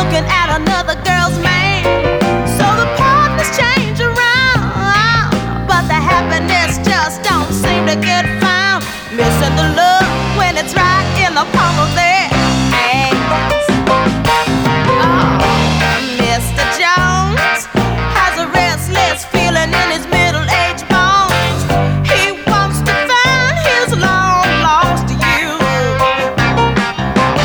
looking at another girl's man. So the partners change around, but the happiness just don't seem to get found. Missing the love when it's right in the palm of their